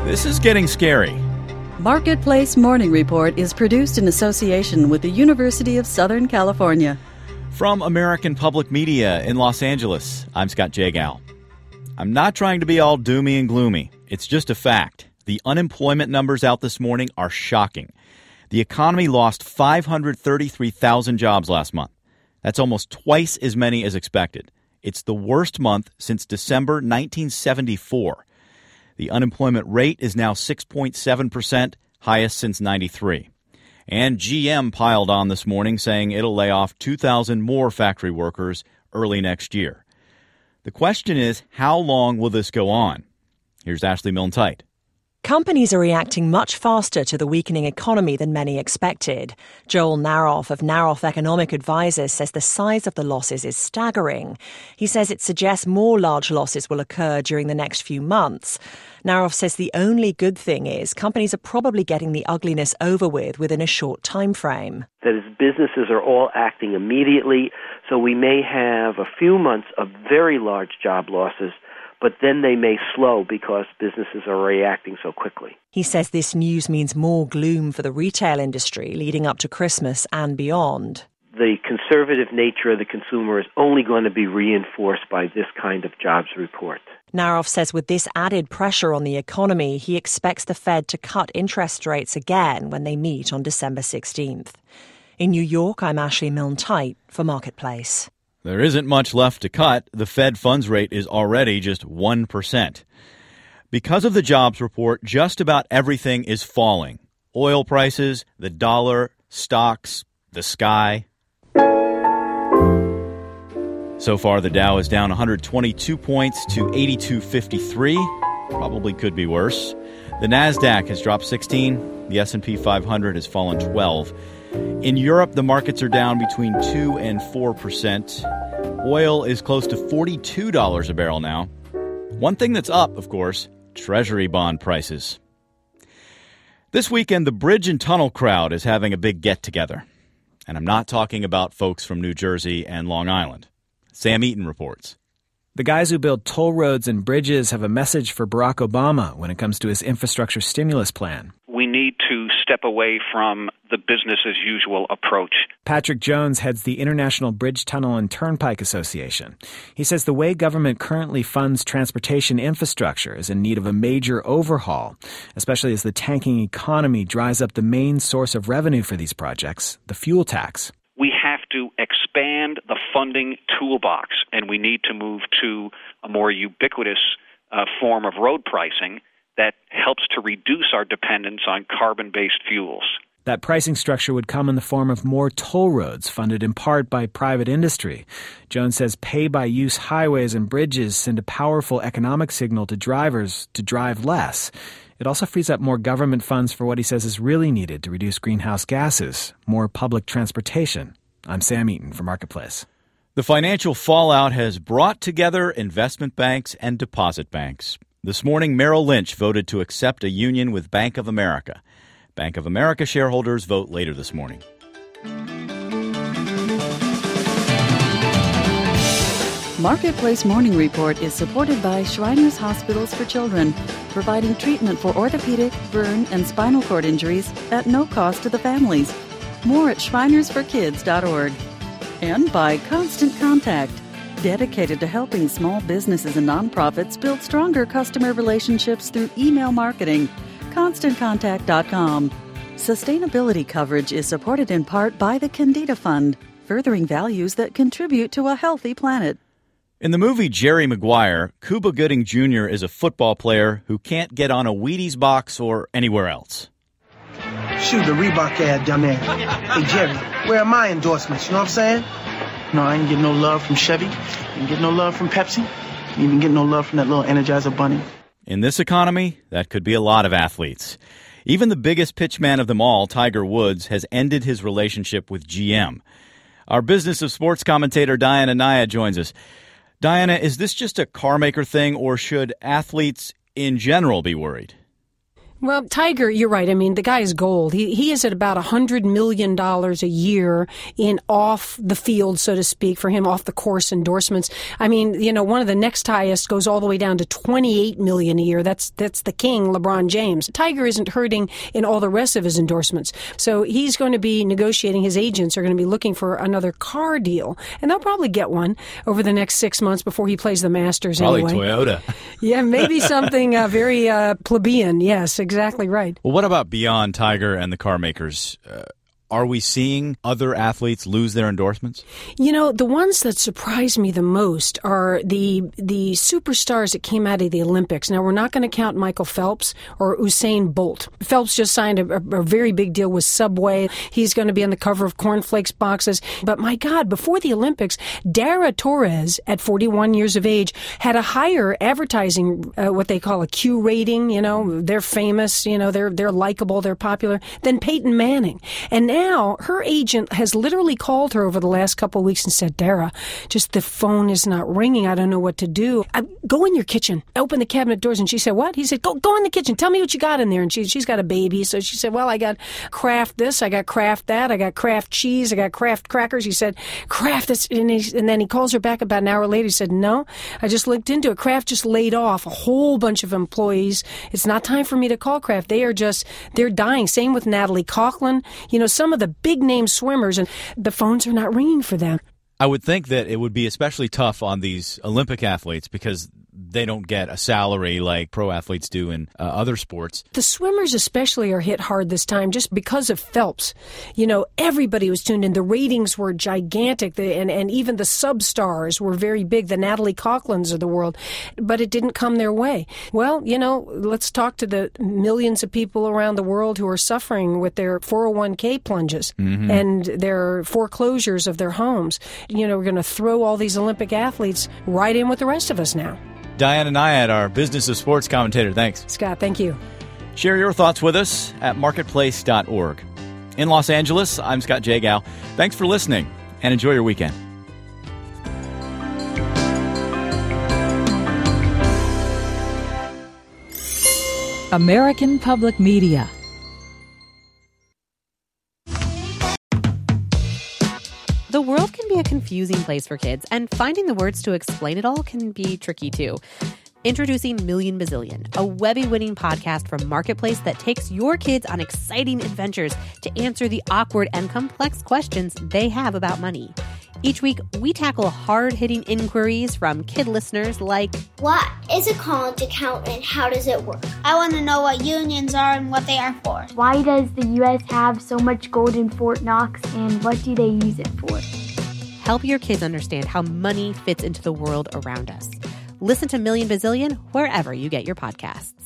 This is getting scary. Marketplace Morning Report is produced in association with the University of Southern California. From American Public Media in Los Angeles, I'm Scott Jagow. I'm not trying to be all doomy and gloomy. It's just a fact. The unemployment numbers out this morning are shocking. The economy lost 533,000 jobs last month. That's almost twice as many as expected. It's the worst month since December 1974. The unemployment rate is now 6.7%, highest since 93. And GM piled on this morning, saying it'll lay off 2,000 more factory workers early next year. The question is, how long will this go on? Here's Ashley Milne-Tite. Companies are reacting much faster to the weakening economy than many expected. Joel Naroff of Naroff Economic Advisors says the size of the losses is staggering. He says it suggests more large losses will occur during the next few months. Naroff says the only good thing is companies are probably getting the ugliness over with within a short time frame. That is, businesses are all acting immediately, so we may have a few months of very large job losses, but then they may slow because businesses are reacting so quickly. He says this news means more gloom for the retail industry leading up to Christmas and beyond. The conservative nature of the consumer is only going to be reinforced by this kind of jobs report. Naroff says with this added pressure on the economy, he expects the Fed to cut interest rates again when they meet on December 16th. In New York, I'm Ashley Milne-Tite for Marketplace. There isn't much left to cut. The Fed funds rate is already just 1%. Because of the jobs report, just about everything is falling. Oil prices, the dollar, stocks, the sky. So far, the Dow is down 122 points to 8253. Probably could be worse. The Nasdaq has dropped 16. The S&P 500 has fallen 12. In Europe, the markets are down between 2 and 4%. Oil is close to $42 a barrel now. One thing that's up, of course, Treasury bond prices. This weekend, the Bridge and Tunnel crowd is having a big get-together. And I'm not talking about folks from New Jersey and Long Island. Sam Eaton reports. The guys who build toll roads and bridges have a message for Barack Obama when it comes to his infrastructure stimulus plan. We need to step away from the business-as-usual approach. Patrick Jones heads the International Bridge, Tunnel, and Turnpike Association. He says the way government currently funds transportation infrastructure is in need of a major overhaul, especially as the tanking economy dries up the main source of revenue for these projects, the fuel tax. We have to expand the funding toolbox, and we need to move to a more ubiquitous form of road pricing that helps to reduce our dependence on carbon-based fuels. That pricing structure would come in the form of more toll roads funded in part by private industry. Jones says pay-by-use highways and bridges send a powerful economic signal to drivers to drive less. It also frees up more government funds for what he says is really needed to reduce greenhouse gases, more public transportation. I'm Sam Eaton for Marketplace. The financial fallout has brought together investment banks and deposit banks. This morning, Merrill Lynch voted to accept a union with Bank of America. Bank of America shareholders vote later this morning. Marketplace Morning Report is supported by Shriners Hospitals for Children, providing treatment for orthopedic, burn, and spinal cord injuries at no cost to the families. More at shrinersforkids.org. And by Constant Contact, dedicated to helping small businesses and nonprofits build stronger customer relationships through email marketing. ConstantContact.com. Sustainability coverage is supported in part by the Candida Fund, furthering values that contribute to a healthy planet. In the movie Jerry Maguire, Cuba Gooding Jr. is a football player who can't get on a Wheaties box or anywhere else. Shoot, the Reebok ad down there. Hey, Jerry, where are my endorsements? You know what I'm saying? No, I ain't getting no love from Chevy. Ain't getting no love from Pepsi. Ain't even getting no love from that little Energizer bunny. In this economy, that could be a lot of athletes. Even the biggest pitchman of them all, Tiger Woods, has ended his relationship with GM. Our Business of Sports commentator Diana Naya joins us. Diana, is this just a car maker thing, or should athletes in general be worried? Well, Tiger, you're right. I mean, the guy is gold. He is at about $100 million a year in off the field, so to speak, for him, off the course endorsements. I mean, one of the next highest goes all the way down to $28 million a year. That's the king, LeBron James. Tiger isn't hurting in all the rest of his endorsements. So he's going to be negotiating. His agents are going to be looking for another car deal. And they'll probably get one over the next 6 months before he plays the Masters probably anyway. Toyota. Yeah, maybe something very plebeian. Yes, exactly right. Well, what about beyond Tiger and the car makers? Are we seeing other athletes lose their endorsements? The ones that surprise me the most are the superstars that came out of the Olympics. Now, we're not going to count Michael Phelps or Usain Bolt. Phelps just signed a very big deal with Subway. He's going to be on the cover of Cornflakes boxes. But my God, before the Olympics, Dara Torres, at 41 years of age, had a higher advertising, what they call a Q rating. They're famous, they're likable, they're popular, than Peyton Manning. And now her agent has literally called her over the last couple of weeks and said, Dara, just the phone is not ringing. I don't know what to do. Go in your kitchen. Open the cabinet doors. And she said, what? He said, go in the kitchen. Tell me what you got in there. And she's got a baby. So she said, well, I got Kraft this. I got Kraft that. I got Kraft cheese. I got Kraft crackers. He said, Kraft this. And then he calls her back about an hour later. He said, no, I just looked into it. Kraft just laid off a whole bunch of employees. It's not time for me to call Kraft. They're dying. Same with Natalie Coughlin. Some of the big name swimmers, and the phones are not ringing for them. I would think that it would be especially tough on these Olympic athletes because they don't get a salary like pro athletes do in other sports. The swimmers especially are hit hard this time just because of Phelps. Everybody was tuned in. The ratings were gigantic, and even the sub-stars were very big, the Natalie Coughlins of the world, but it didn't come their way. Well, let's talk to the millions of people around the world who are suffering with their 401k plunges and their foreclosures of their homes. We're going to throw all these Olympic athletes right in with the rest of us now. Diana Nyad, our Business of Sports commentator. Thanks. Scott, thank you. Share your thoughts with us at marketplace.org. In Los Angeles, I'm Scott Jagow. Thanks for listening and enjoy your weekend. American Public Media. The world can be a confusing place for kids, and finding the words to explain it all can be tricky too. Introducing Million Bazillion, a Webby-winning podcast from Marketplace that takes your kids on exciting adventures to answer the awkward and complex questions they have about money. Each week, we tackle hard-hitting inquiries from kid listeners like, what is a college account and how does it work? I want to know what unions are and what they are for. Why does the U.S. have so much gold in Fort Knox and what do they use it for? Help your kids understand how money fits into the world around us. Listen to Million Bazillion wherever you get your podcasts.